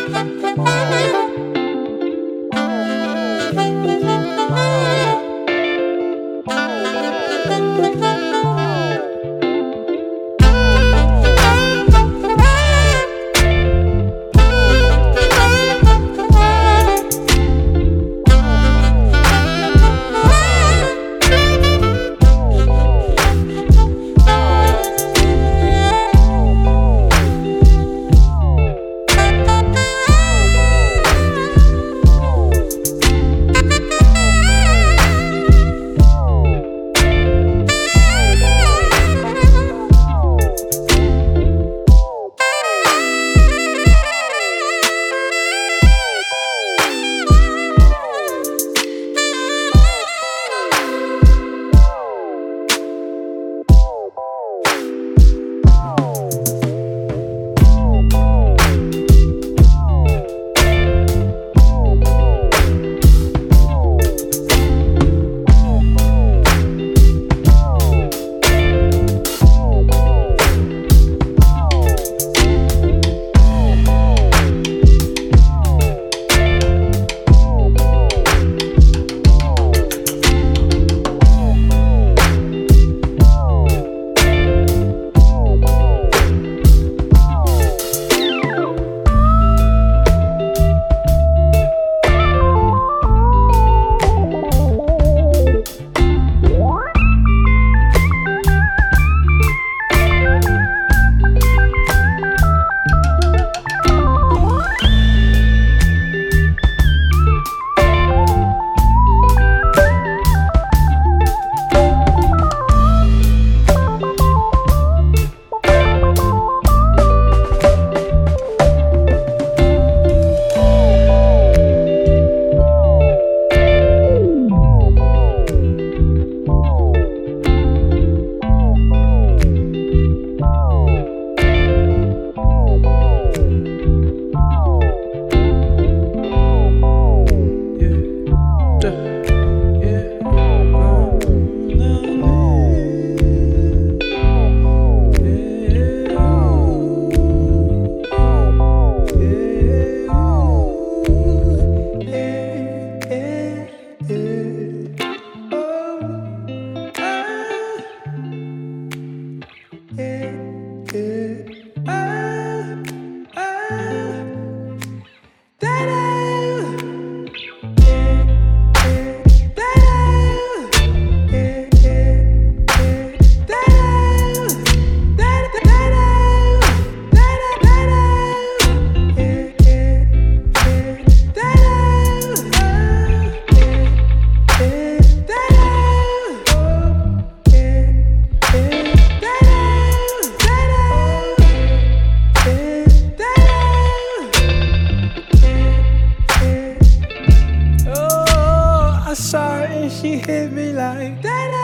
she hit me like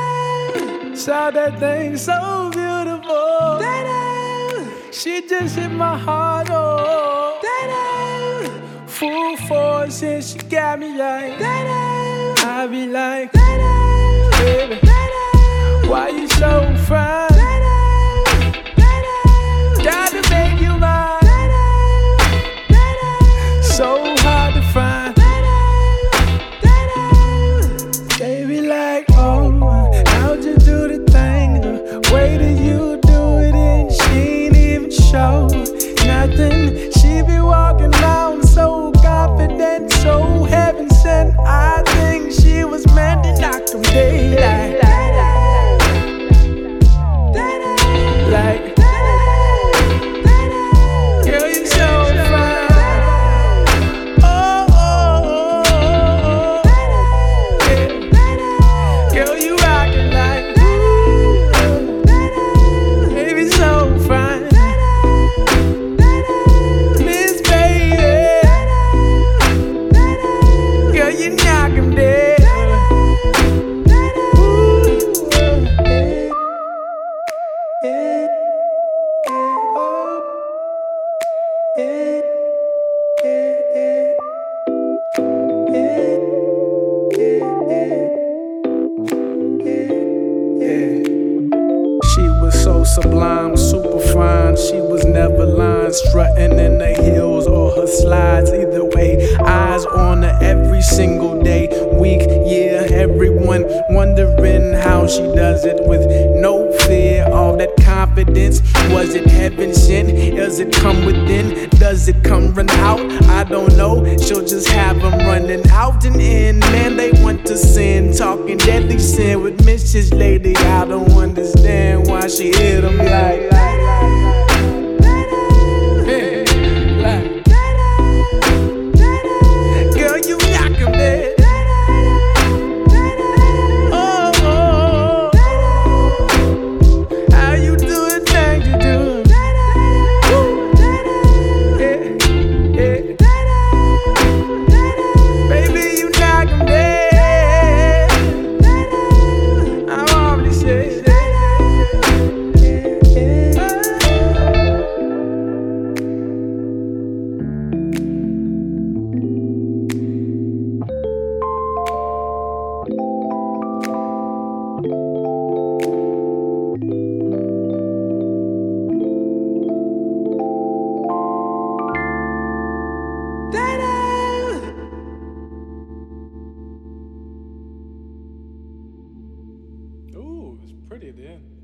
that. Saw that thing so beautiful. She just hit my heart, oh. Full force and she got me like I be like, baby, why you so fine? Gotta make you mine. So hard to find. Baby, like, oh, how'd you do the thing? The way that you do it, and she ain't even show nothing. She be walking around so confident, so heaven sent. I think she was meant to knock them daylight. Like, girl, you so fine. Oh, oh, oh, oh, oh. Yeah. Girl, you rockin' like, ooh, baby, so fine. Miss Baby, girl, you knock 'em dead. She was so sublime, super fine. She was never lying, strutting in the heels or her her slides either way. Eyes on her every single day, week, year. Everyone wondering how she does it with no fear. All that confidence, was it heaven sent? Does it come within? Does it come run out? I don't know. She'll just have them running out and in. Man, they want to sin, talking deadly sin with Mrs. Lady. I don't understand why she hit them like. Girl, you knock 'em dead. How you do the things you do? Baby, you knock 'em dead. I'm already said. Ooh, it was pretty then.